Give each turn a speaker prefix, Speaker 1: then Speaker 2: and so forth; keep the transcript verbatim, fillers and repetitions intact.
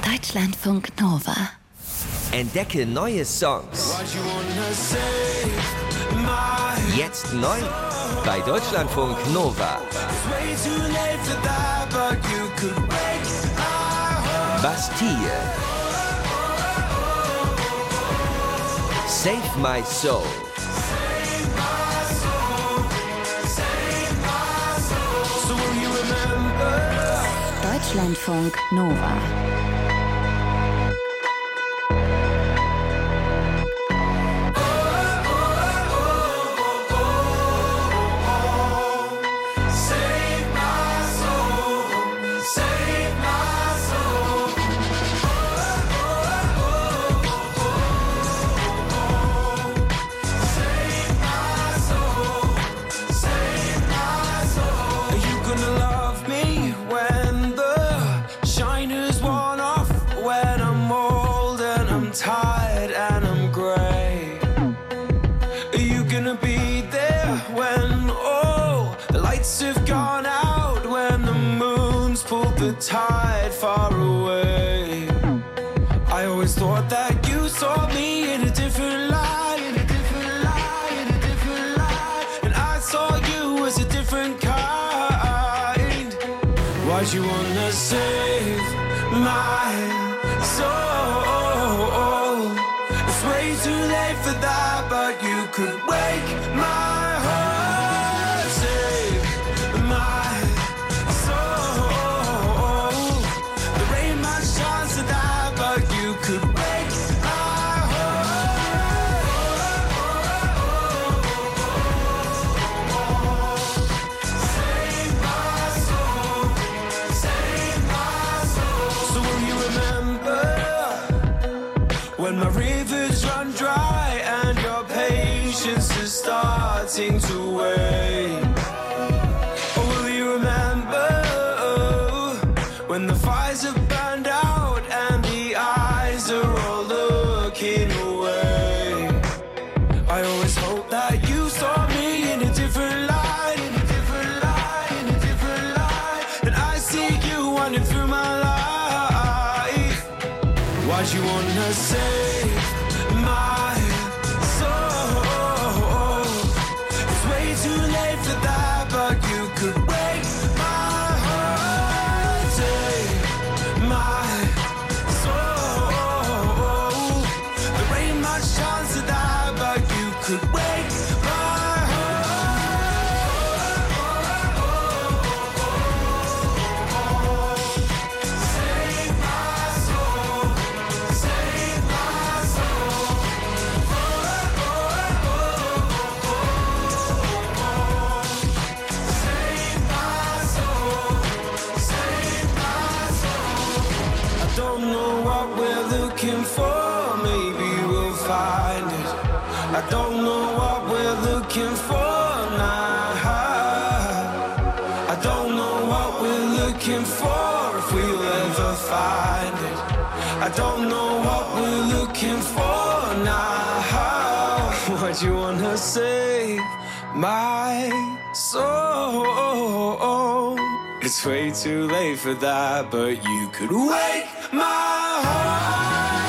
Speaker 1: Deutschlandfunk Nova.
Speaker 2: Entdecke neue Songs. Jetzt neu bei Deutschlandfunk Nova. Bastille. Save My Soul.
Speaker 1: Deutschlandfunk Nova.
Speaker 3: Tide far away. I always thought that you saw me in a different light, in a different light, in a different light, and I saw you as a different kind. Why'd you wanna save my soul? It's way too late for that, but you could wake my heart, save my could break my heart. Save my soul, save my soul. So will you remember when my rivers run dry and your patience is starting to wane? Or will you remember when the fires have burned out and the eyes are all looking away? I always hope that you saw me in a different light, in a different light, in a different light, and I see you running through my life. Why'd you wanna save my soul? It's way too late for that, but you could wake my heart, save my chance of that, but you could wake my heart. Save my soul, save my soul. Save my soul, save my soul. I don't know what we're looking for, maybe find it. I don't know what we're looking for now. I don't know what we're looking for, if we'll ever find it. I don't know what we're looking for now. What you wanna save my soul? It's way too late for that, but you could wake my heart.